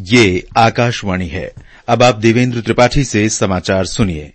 ये आकाशवाणी है। अब आप देवेंद्र त्रिपाठी से समाचार सुनिए।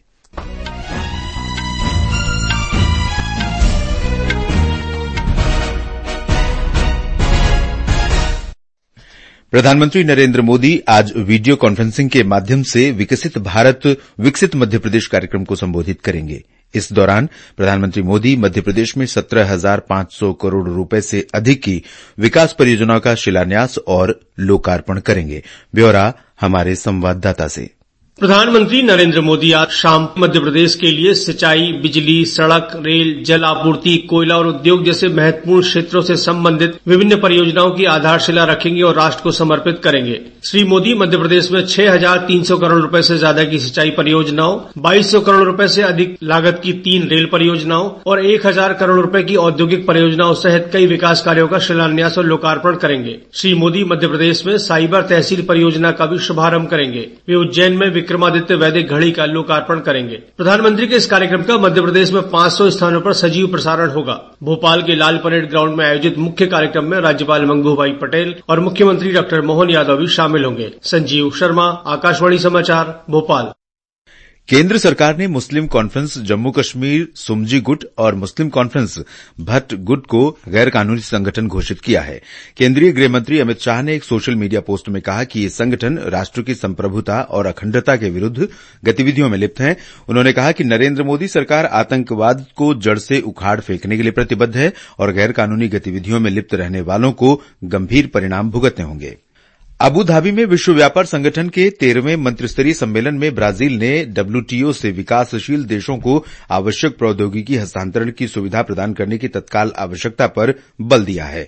प्रधानमंत्री नरेंद्र मोदी आज वीडियो कॉन्फ्रेंसिंग के माध्यम से विकसित भारत विकसित मध्यप्रदेश कार्यक्रम को संबोधित करेंगे। इस दौरान प्रधानमंत्री मोदी मध्यप्रदेश में 17,500 करोड़ रुपए से अधिक की विकास परियोजनाओं का शिलान्यास और लोकार्पण करेंगे। ब्यौरा हमारे संवाददाता से। प्रधानमंत्री नरेंद्र मोदी आज शाम मध्य प्रदेश के लिए सिंचाई, बिजली, सड़क, रेल, जल आपूर्ति, कोयला और उद्योग जैसे महत्वपूर्ण क्षेत्रों से संबंधित विभिन्न परियोजनाओं की आधारशिला रखेंगे और राष्ट्र को समर्पित करेंगे। श्री मोदी मध्य प्रदेश में 6,300 करोड़ रुपए से ज्यादा की सिंचाई परियोजनाओं, 2,200 करोड़ रुपए से अधिक लागत की 3 रेल परियोजनाओं और 1,000 करोड़ रुपए की औद्योगिक परियोजनाओं सहित कई विकास कार्यों का शिलान्यास और लोकार्पण करेंगे। श्री मोदी मध्य प्रदेश में साइबर तहसील परियोजना का भी शुभारंभ करेंगे। वे उज्जैन में विक्रमादित्य वैदिक घड़ी का लोकार्पण करेंगे। प्रधानमंत्री के इस कार्यक्रम का मध्य प्रदेश में 500 स्थानों पर सजीव प्रसारण होगा। भोपाल के लाल परेड ग्राउंड में आयोजित मुख्य कार्यक्रम में राज्यपाल मंगू भाई पटेल और मुख्यमंत्री डॉक्टर मोहन यादव भी शामिल होंगे। संजीव शर्मा, आकाशवाणी समाचार, भोपाल। केंद्र सरकार ने मुस्लिम कॉन्फ्रेंस जम्मू कश्मीर सुमजी गुट और मुस्लिम कॉन्फ्रेंस भट्ट गुट को गैर कानूनी संगठन घोषित किया है। केंद्रीय गृह मंत्री अमित शाह ने एक सोशल मीडिया पोस्ट में कहा कि ये संगठन राष्ट्र की संप्रभुता और अखंडता के विरुद्ध गतिविधियों में लिप्त हैं। उन्होंने कहा कि नरेंद्र मोदी सरकार आतंकवाद को जड़ से उखाड़ फेंकने के लिए प्रतिबद्ध है और गैर कानूनी गतिविधियों में लिप्त रहने वालों को गंभीर परिणाम भुगतने होंगे। अबू धाबी में विश्व व्यापार संगठन के 13वें मंत्रिस्तरीय सम्मेलन में ब्राजील ने डब्ल्यूटीओ से विकासशील देशों को आवश्यक प्रौद्योगिकी हस्तांतरण की सुविधा प्रदान करने की तत्काल आवश्यकता पर बल दिया है।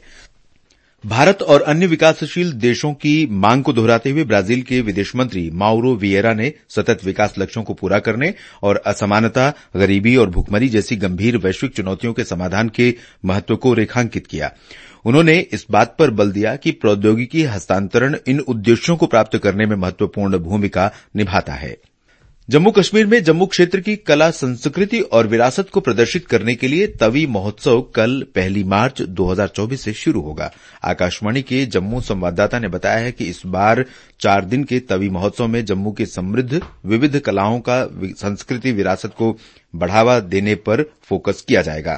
भारत और अन्य विकासशील देशों की मांग को दोहराते हुए ब्राजील के विदेश मंत्री माउरो विएरा ने सतत विकास लक्ष्यों को पूरा करने और असमानता, गरीबी और भुखमरी जैसी गंभीर वैश्विक चुनौतियों के समाधान के महत्व को रेखांकित किया। उन्होंने इस बात पर बल दिया कि प्रौद्योगिकी हस्तांतरण इन उद्देश्यों को प्राप्त करने में महत्वपूर्ण भूमिका निभाता है। जम्मू कश्मीर में जम्मू क्षेत्र की कला, संस्कृति और विरासत को प्रदर्शित करने के लिए तवी महोत्सव कल 1 मार्च 2024 से शुरू होगा। आकाशवाणी के जम्मू संवाददाता ने बताया है कि इस बार 4 दिन के तवी महोत्सव में जम्मू के समृद्ध विविध कलाओं का संस्कृति विरासत को बढ़ावा देने पर फोकस किया जाएगा।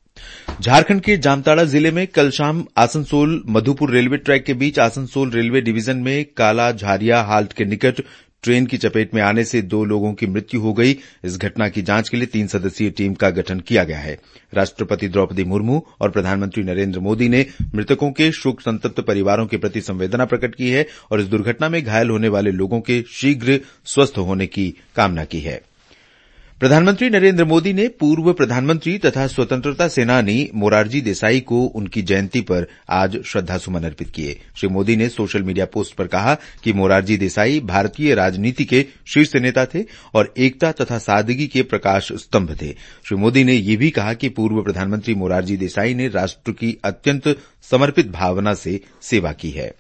झारखंड के जामताड़ा जिले में कल शाम आसनसोल मधुपुर रेलवे ट्रैक के बीच आसनसोल रेलवे डिवीजन में काला झारिया हाल्ट के निकट ट्रेन की चपेट में आने से 2 लोगों की मृत्यु हो गई। इस घटना की जांच के लिए 3 सदस्यीय टीम का गठन किया गया है। राष्ट्रपति द्रौपदी मुर्मू और प्रधानमंत्री नरेंद्र मोदी ने मृतकों के शोक संतप्त परिवारों के प्रति संवेदना प्रकट की है और इस दुर्घटना में घायल होने वाले लोगों के शीघ्र स्वस्थ होने की कामना की है। प्रधानमंत्री नरेंद्र मोदी ने पूर्व प्रधानमंत्री तथा स्वतंत्रता सेनानी मोरारजी देसाई को उनकी जयंती पर आज श्रद्धासुमन अर्पित किए। श्री मोदी ने सोशल मीडिया पोस्ट पर कहा कि मोरारजी देसाई भारतीय राजनीति के शीर्ष नेता थे और एकता तथा सादगी के प्रकाश स्तंभ थे। श्री मोदी ने यह भी कहा कि पूर्व प्रधानमंत्री मोरारजी देसाई ने राष्ट्र की अत्यंत समर्पित भावना से सेवा की है।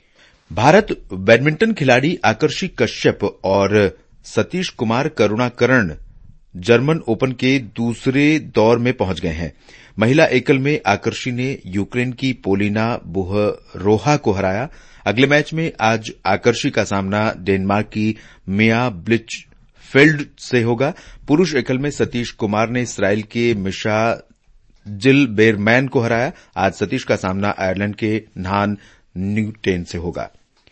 भारत बैडमिंटन खिलाड़ी आकर्षि कश्यप और सतीश कुमार करुणाकरण जर्मन ओपन के दूसरे दौर में पहुंच गए हैं। महिला एकल में आकर्षि ने यूक्रेन की पोलिना बुहरोहा को हराया। अगले मैच में आज आकर्षि का सामना डेनमार्क की मिया ब्लिचफेल्ड से होगा। पुरुष एकल में सतीश कुमार ने इसराइल के मिशा जिलबेरमैन को हराया। आज सतीश का सामना आयरलैंड के नान न्यूटेन से होगा।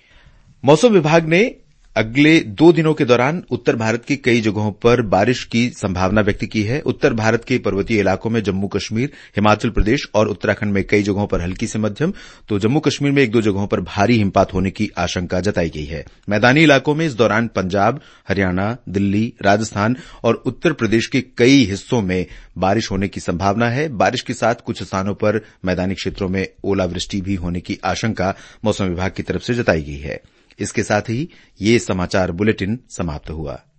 मौसम विभाग ने अगले 2 दिनों के दौरान उत्तर भारत की कई जगहों पर बारिश की संभावना व्यक्त की है। उत्तर भारत के पर्वतीय इलाकों में जम्मू कश्मीर, हिमाचल प्रदेश और उत्तराखंड में कई जगहों पर हल्की से मध्यम तो जम्मू कश्मीर में 1-2 जगहों पर भारी हिमपात होने की आशंका जताई गई है। मैदानी इलाकों में इस दौरान पंजाब, हरियाणा, दिल्ली, राजस्थान और उत्तर प्रदेश के कई हिस्सों में बारिश होने की संभावना है। बारिश के साथ कुछ स्थानों पर मैदानी क्षेत्रों में ओलावृष्टि भी होने की आशंका मौसम विभाग की तरफ से जताई गई है। इसके साथ ही ये समाचार बुलेटिन समाप्त हुआ।